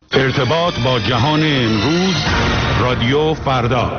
ارتباط با جهان امروز، رادیو فردا.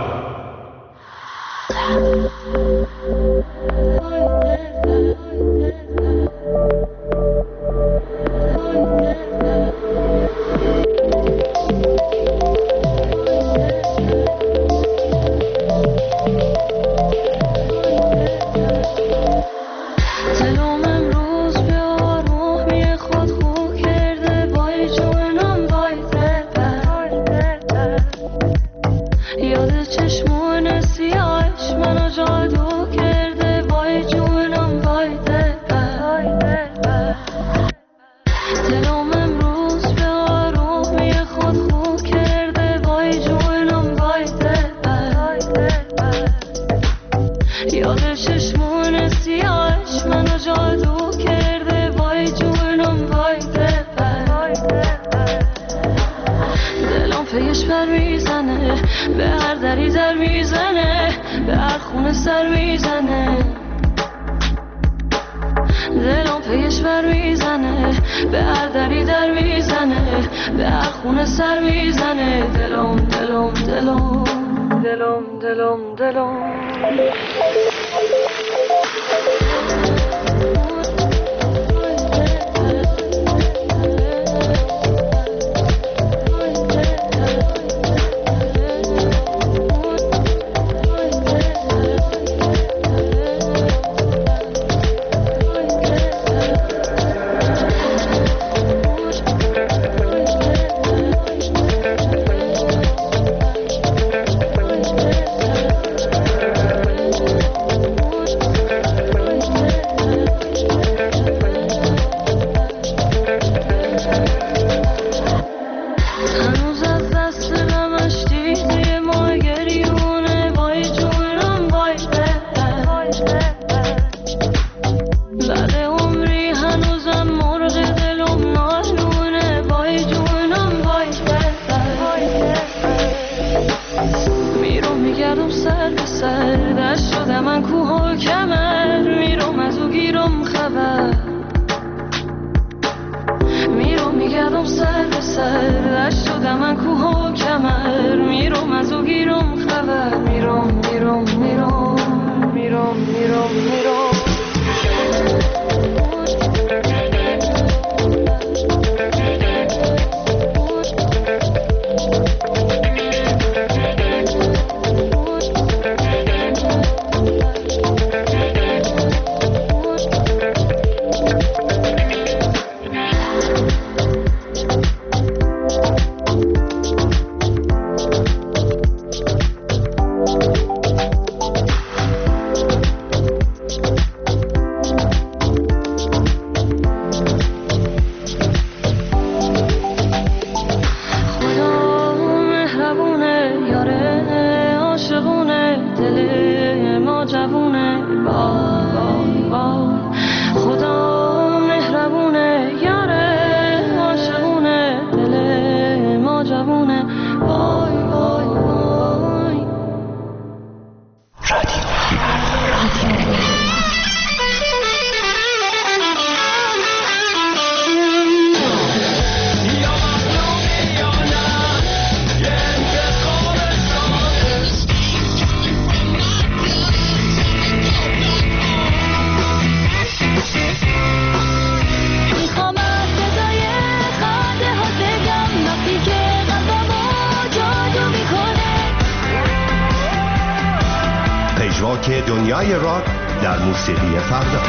دنیای راک در موسیقی فردا.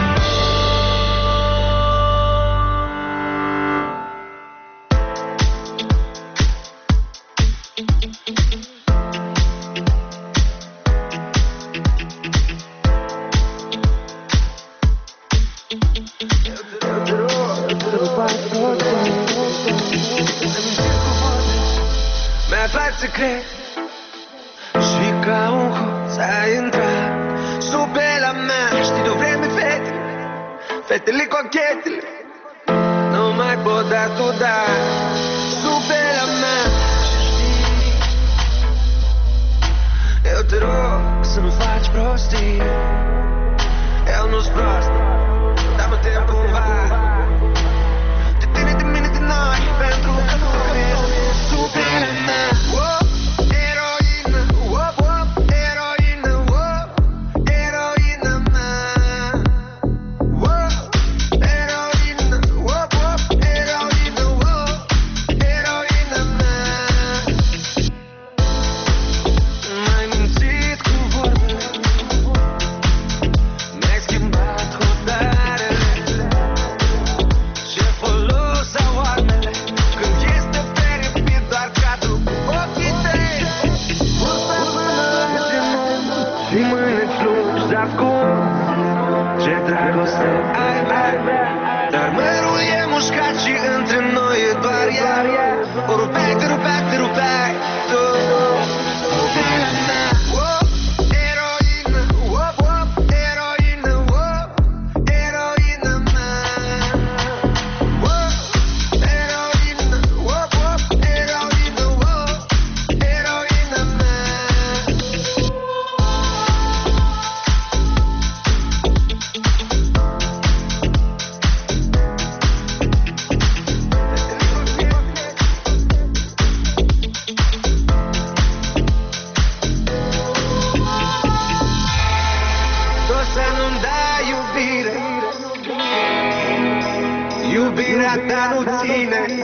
Fetele cochetele, nu mai pot da tu da sub pe la mea. Eu te rog să nu faci prostii, eu nu-s prost, dă-mă timp cumva. De tine, de mine, de noi, pentru că nu crezi.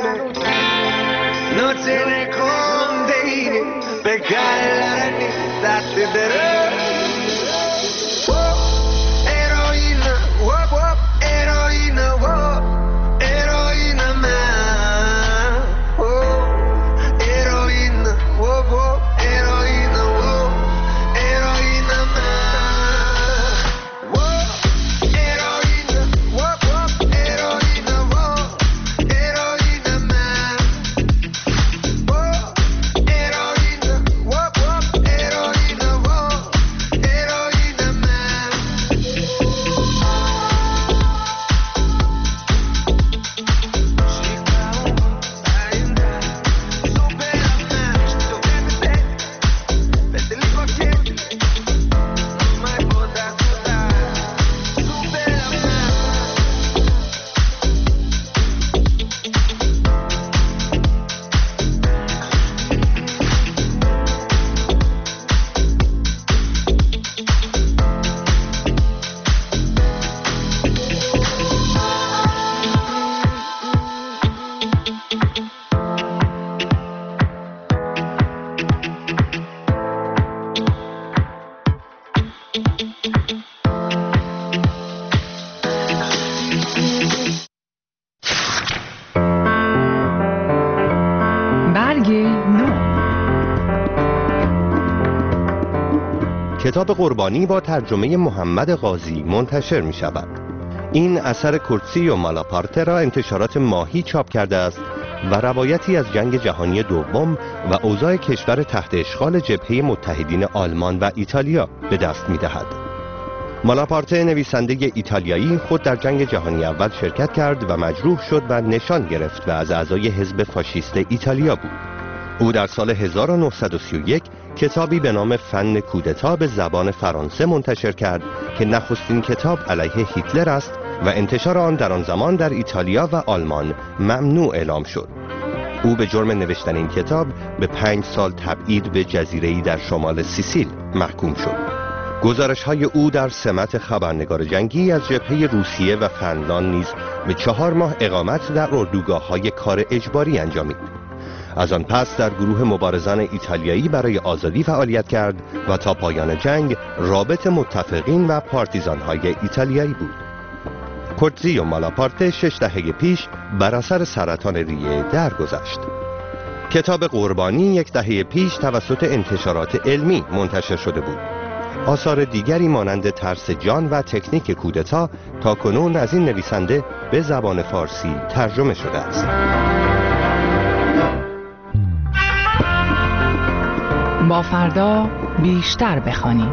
me, non se ne contiene, perché la ranita te darà. Eroina, wop wop, eroina, wop, eroina me. Eroina, wop wop, eroina, wop, eroina me. Eroina, wop wop, eroina, wop, eroina me. Eroina, wop wop, eroina, wop, eroina me. برگ نو. کتاب قربانی با ترجمه محمد قاضی منتشر می شود. این اثر کورتزیو مالاپارته را انتشارات ماهی چاپ کرده است و روایتی از جنگ جهانی دوم و اوضاع کشور تحت اشغال جبهه متحدین آلمان و ایتالیا به دست می دهد. مالاپارته نویسنده ایتالیایی خود در جنگ جهانی اول شرکت کرد و مجروح شد و نشان گرفت و از اعضای حزب فاشیست ایتالیا بود. او در سال 1931 کتابی به نام فن کودتا به زبان فرانسه منتشر کرد که نخستین کتاب علیه هیتلر است و انتشار آن در آن زمان در ایتالیا و آلمان ممنوع اعلام شد. او به جرم نوشتن این کتاب به 5 سال تبعید به جزیره‌ای در شمال سیسیل محکوم شد. گزارش‌های او در سمت خبرنگار جنگی از جبهه روسیه و فنلاند نیز به 4 ماه اقامت در اردوگاه‌های کار اجباری انجامید. از آن پس در گروه مبارزان ایتالیایی برای آزادی فعالیت کرد و تا پایان جنگ رابط متفقین و پارتیزان‌های ایتالیایی بود. کورتزیو مالاپارته 6 دهه پیش بر اثر سرطان ریه درگذشت. کتاب قربانی 1 دهه پیش توسط انتشارات علمی منتشر شده بود. آثار دیگری مانند ترس جان و تکنیک کودتا تاکنون از این نویسنده به زبان فارسی ترجمه شده است. با فردا بیشتر بخوانیم.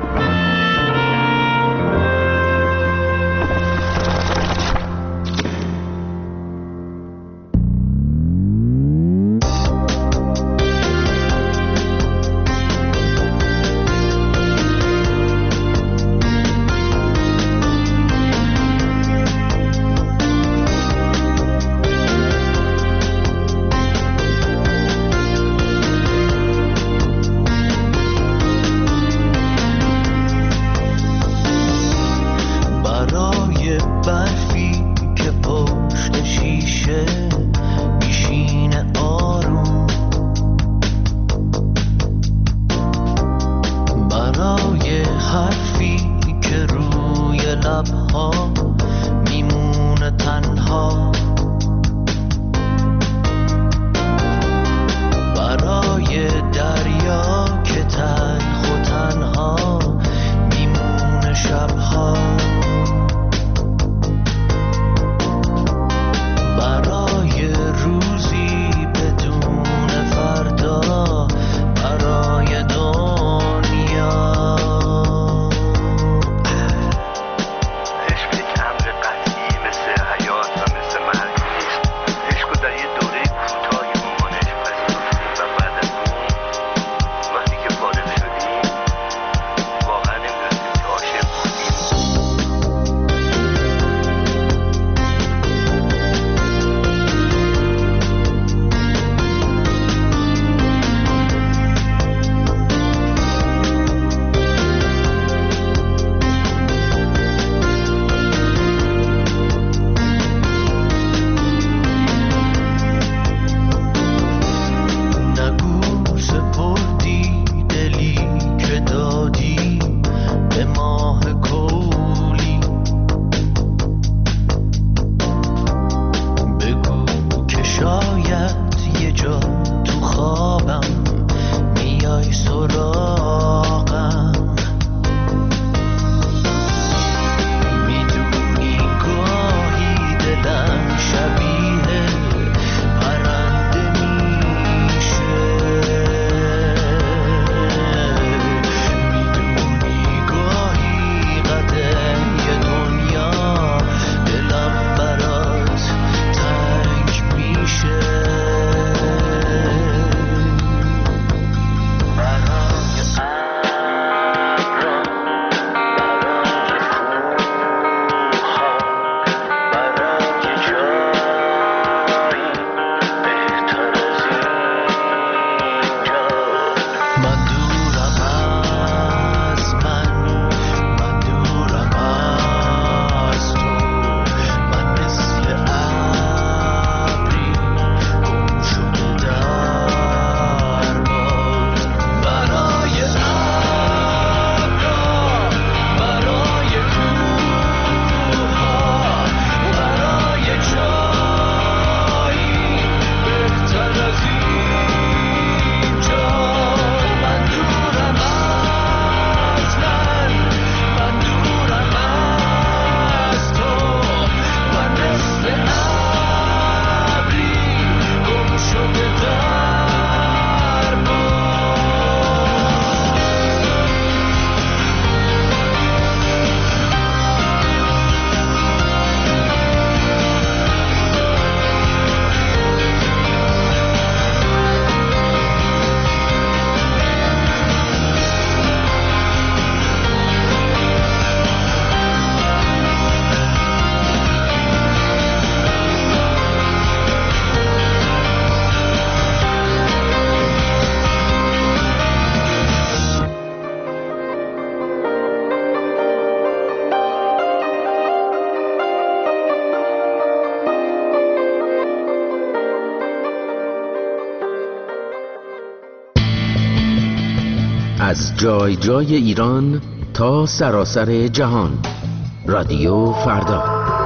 از جای جای ایران تا سراسر جهان. رادیو فردا.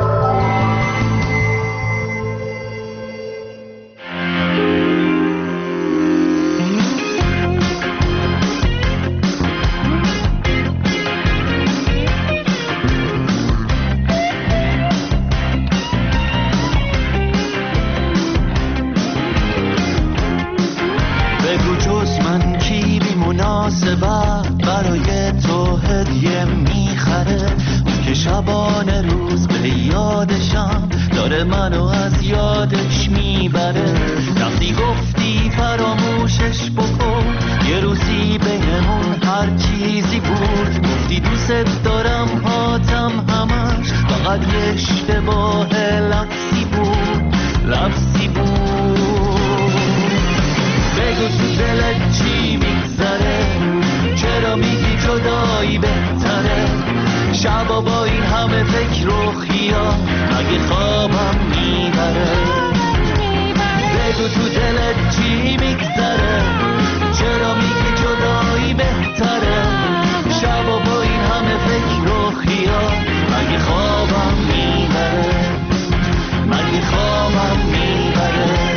برای تو هدیه میخره که شبانه روز به یادشم داره منو از یادش میبره. وقتی گفتی فراموشش بکن یه روزی بهمون هر چیزی بود، گفتی دوست دارم هاتم همش فقط یه اشتباه لفظی بود. بگو تو دلت چی میگذره، چرا میگی جدایی بهتره؟ شبا با این همه فکر و خیال مگه خوابم میبره؟ بگو تو دلت چی میگذره، چرا میگی جدایی بهتره؟ شبا با این همه فکر و خیال مگه خوابم میبره؟ مگه خوابم میبره؟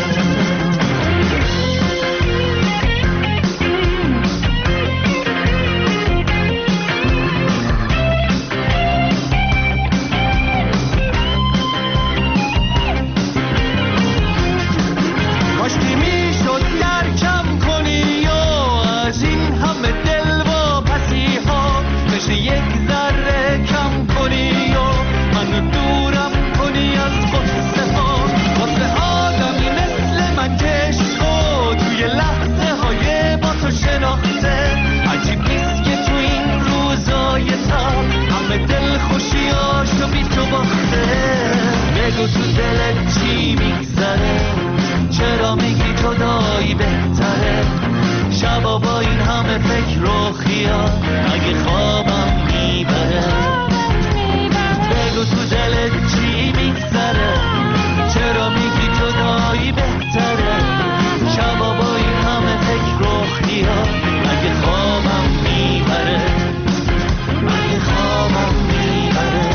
یک ذره کم کنی و منو دورم کنی از غصه ها. واسه آدمی مثل من که عشقو توی لحظه های با تو شناخته، عجیب نیست که تو این روزای تر همه دل خوشیاشو بی تو باخته. بگو تو دلت چی میگذره، چرا میگی جدایی بهتره؟ شبا با این همه فکر و خیال مگه خوابم میبره؟ بگو تو دلت چی میگذره، چرا میگی جدایی بهتره؟ شبا با این همه فکر و خیال مگه خوابم میبره؟ مگه خوابم میبره؟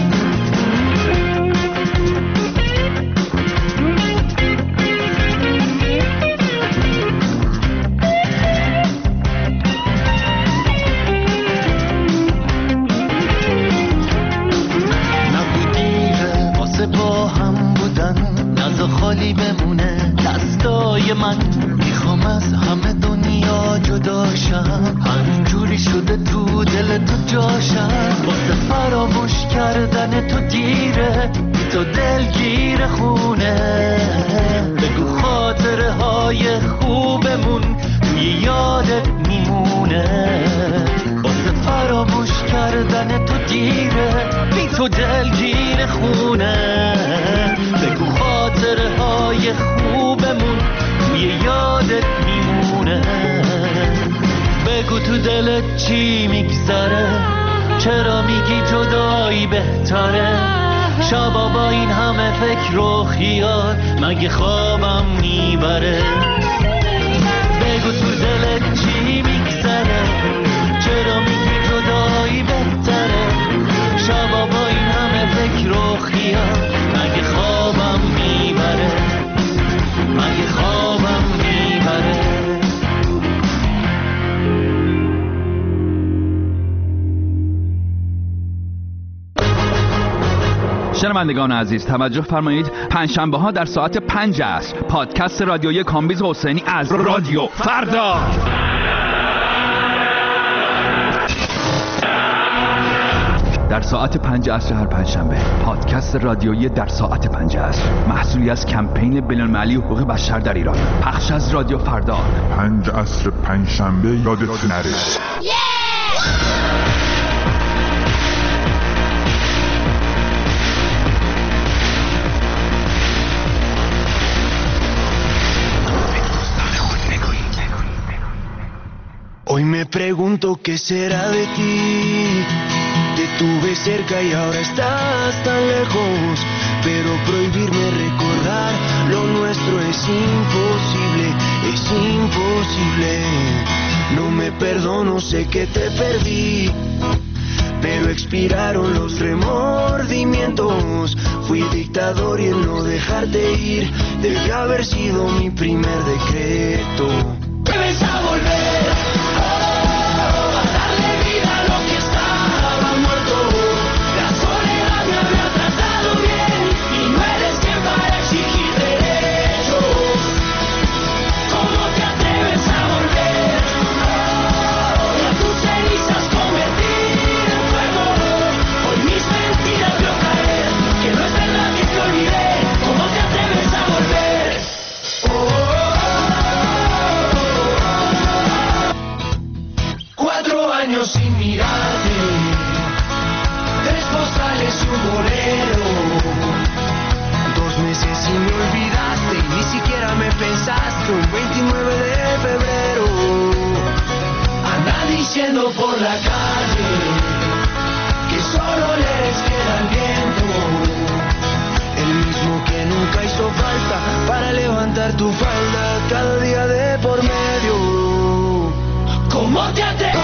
خالی بمونه دستای من، میخوام از همه دنیا جداشم، همینجوری شده تو دل تو جاشم. واسه فراموش کردن تو دیره، تو دلگیر خونه. بگو خاطره های خوبمون توی یادت میمونه. واسه فراموش کردن تو دیره، بی تو دلگیر خونه. بگو خاطره های خوبمون توی یادت میمونه. بگو تو دلت چی میگذره، چرا میگی جدایی بهتره؟ شبا با این همه فکر و خیال مگه خوابم میبره؟ بگو تو دلت چی میگذره، چرا میگی جدایی بهتره؟ شبا با این همه فکر و خیال مگه خوابم میبره؟ مگه خوابم میبره؟ شنوندگان عزیز توجه فرمایید، پنجشنبه ها در ساعت 5 عصر پادکست رادیویی کامبیز حسینی از رادیو فردا. در ساعت 5 عصر هر پنجشنبه پادکست رادیویی در ساعت 5 عصر، محصولی از کمپین بین‌المللی حقوق بشر در ایران، پخش از رادیو فردا. 5 عصر پنجشنبه یادت نره. Hoy me pregunto qué será de ti. Te tuve cerca y ahora estás tan lejos, pero prohibirme recordar lo nuestro es imposible, es imposible. No me perdono, sé que te perdí, pero expiraron los remordimientos. Fui dictador y el no dejarte ir debe haber sido mi primer decreto. Debes a volver, a darle vida a lo que estaba muerto. La soledad me había tratado bien y no eres quien para exigir derechos. ¿Cómo te atreves a volver? Y a tus cenizas convertir en fuego. Hoy mis mentiras veo caer, que no es verdad que te olvidé. ¿Cómo te atreves a volver? 4 años sin mirarte, 3 postales y un bolero. 2 meses y me olvidaste, ni siquiera me pensaste. Un 29 de febrero, anda diciendo por la calle que solo le eres fiel al viento. El mismo que nunca hizo falta para levantar tu falda cada día de por medio. ¿Cómo te atreves?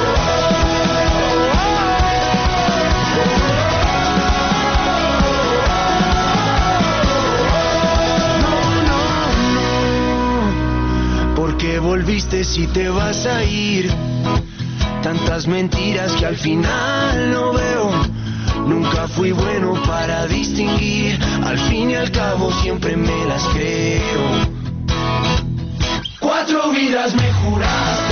No, ¿por qué volviste si te vas a ir? Tantas mentiras que al final no veo. Nunca fui bueno para distinguir. Al fin y al cabo siempre me las creo. 4 vidas me juraste,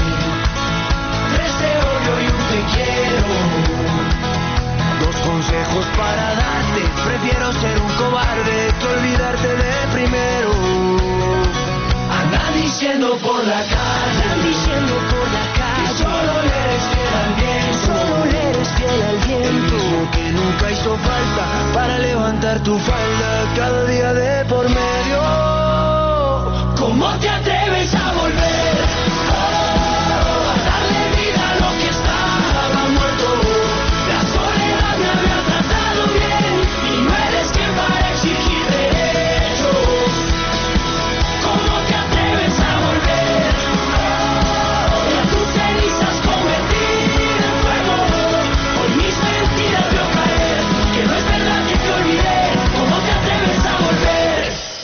3 te odio y un te quiero. 2 consejos para darte, prefiero ser un cobarde que olvidarte de primero. Andan diciendo por la calle, que solo le eres fiel al viento. El mismo que nunca hizo falta para levantar tu falda cada día de por medio. ¿Cómo te atreves a volver? A darle vida a lo que estaba muerto. La soledad me había tratado bien y no eres quien para exigir derechos. ¿Cómo te atreves a volver? Y a tus cenizas convertir en fuego. Hoy mis mentiras veo caer, que no es verdad que te olvidé. ¿Cómo te atreves a volver?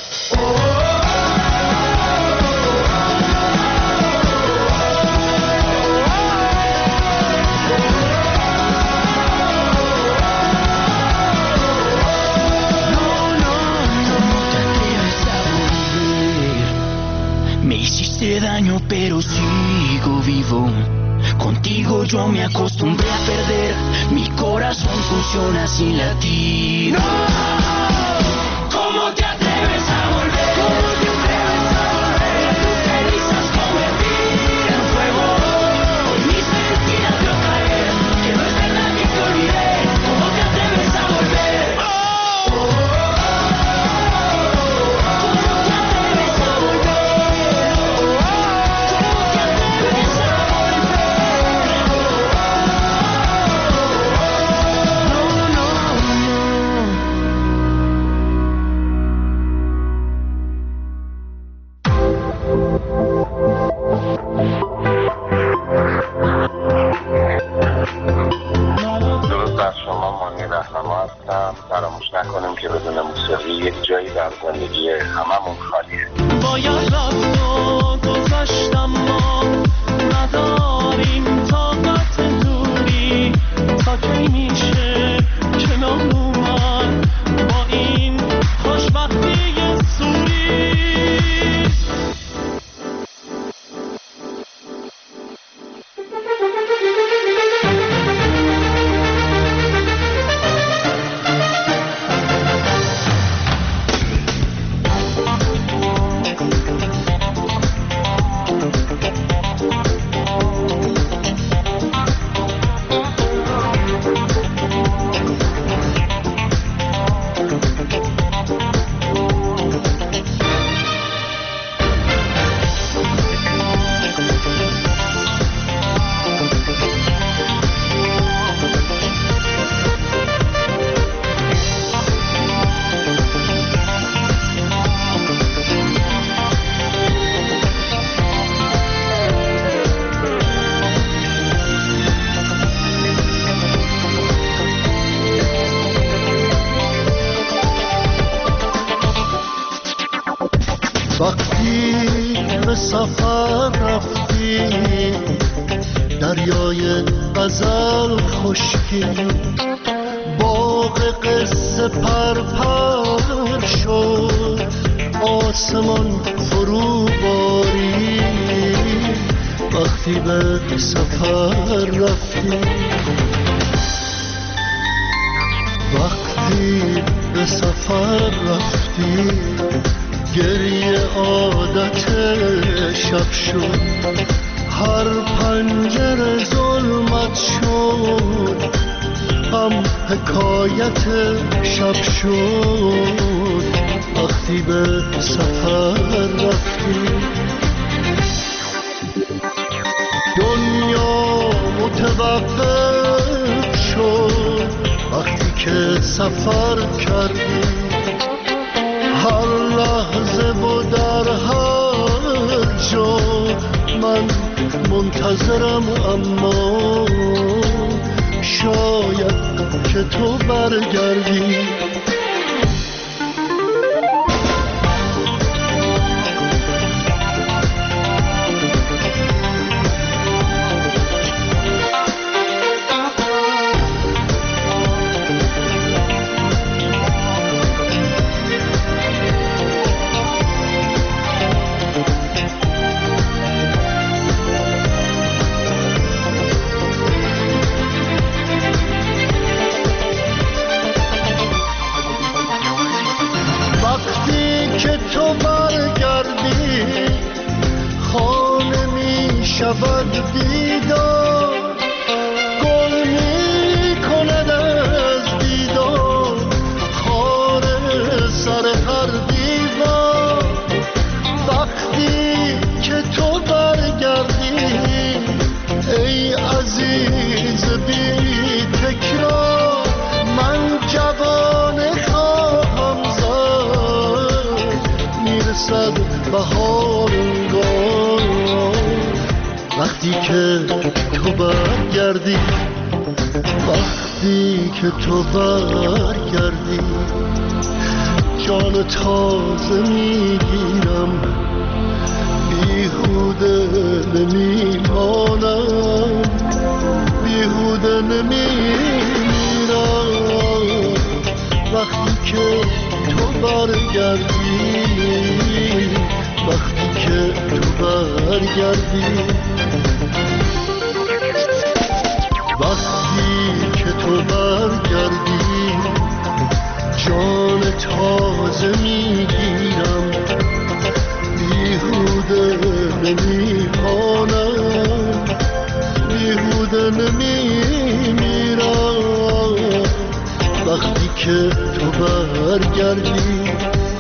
Me hiciste daño pero sigo vivo. Contigo yo me acostumbré a perder. Mi corazón funciona sin latir. ¡No! ¿Cómo te atreves a volver? ¿Cómo te atreves a volver? Tus cenizas convertir en fuego. Hoy mis mentiras veo caer, que no es verdad que te olvidé. ¿Cómo te atreves a volver? ¿Cómo te atreves a volver? ¿Cómo te atreves a volver? No, no, no. وقتی به سفر رفتی دریای غزل خشکی باغ قصه پرپر شد آسمان فرو باری وقتی به سفر رفتی وقتی به سفر رفتی گریه عادت شب شد هر پنجره ظلمت شد هم حکایت شب شد وقتی به سفر رفتی دنیا متوقف شد وقتی که سفر کردی هر لحظه و در هر جا من منتظرم اما شاید که تو برگردی شود دیدار گل می کند از دیدار خار سر هر دیوار وقتی که تو برگردی ای عزیز بی تکرار من جوانه خواهم زد میرسد بهار انگار وقتی که تو برگردی وقتی که تو برگردی جان تازه میگیرم بیهوده نمیمانم بیهوده نمیمیرم وقتی که تو برگردی وقتی که تو برگردی وقتی که تو برگردی جان تازه میگیرم بیهوده نمیمانم بیهوده نمیمیرم وقتی که تو برگردی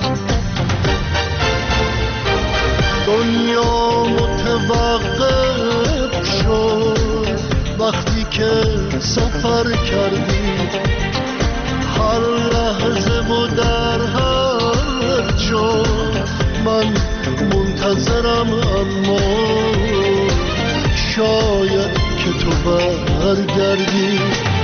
دنیا متوقف شد وقتی که سفر کردی هر لحظه و در هر جا من منتظرم اما شاید که تو برگردی